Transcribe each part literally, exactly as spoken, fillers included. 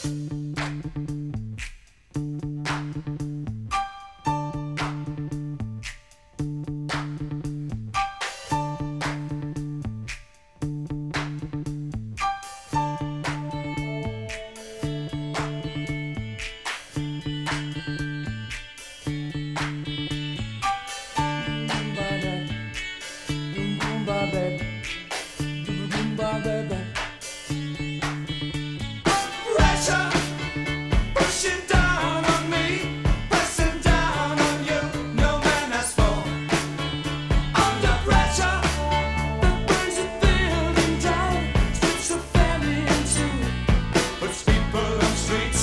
Pressure pushing down on me, pressing down on you. No man has fallen under pressure. The burns are building down, strips the family in two, puts people on streets.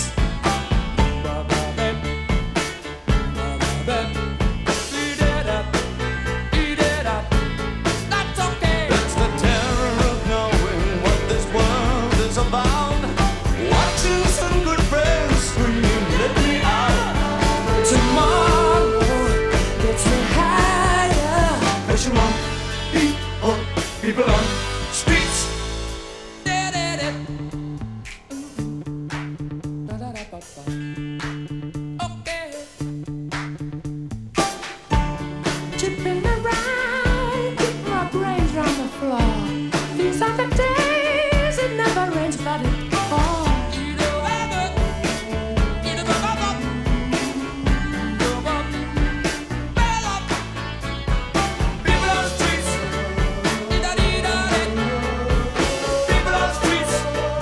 Eat it up, eat it up. That's okay. That's the terror of knowing what this world is about. Watching some good friends scream, let me out. Tomorrow gets me higher. Pressure on people, people on streets. Okay. Chipping around, keep my brains round the floor. These are the days it never rains, but it falls. People on streets. People on streets.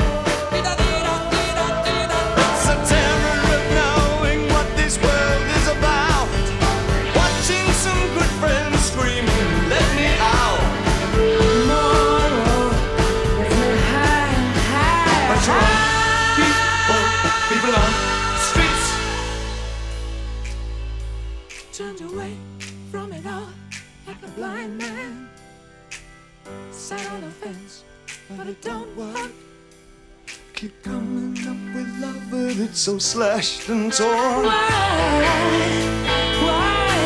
It's the terror of knowing what this world is about. Watching some good friends screaming, let me out. Tomorrow gets me higher, higher, Pressure on higher. people, people on streets. Turned away from it all like a blind man. Sat on a fence, but it don't work. Keep coming up with love, but it's so slashed and torn. Why? Why?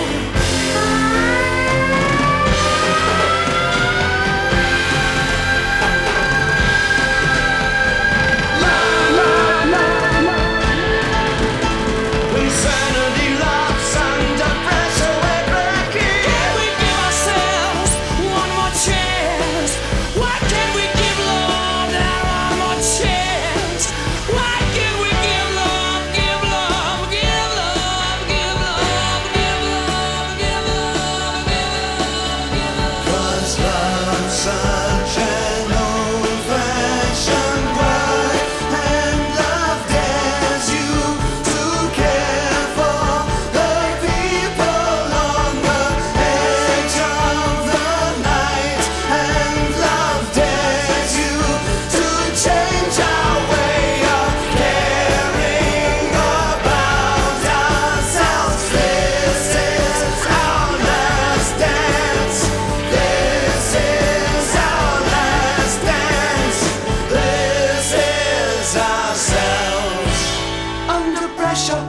Insanity laughs under pressure, we're breaking. Can we give ourselves one more chance? Why can't we give love that one more chance? Why can't we give love, give love, give love, give love, give love, give love, give love, give love? 'Cause love's such an old-fashioned word, and love dares you to care for the people on the edge of the night, and love dares you to change our way of caring about ourselves. This is our last dance. This is our last dance. This is ourselves under pressure.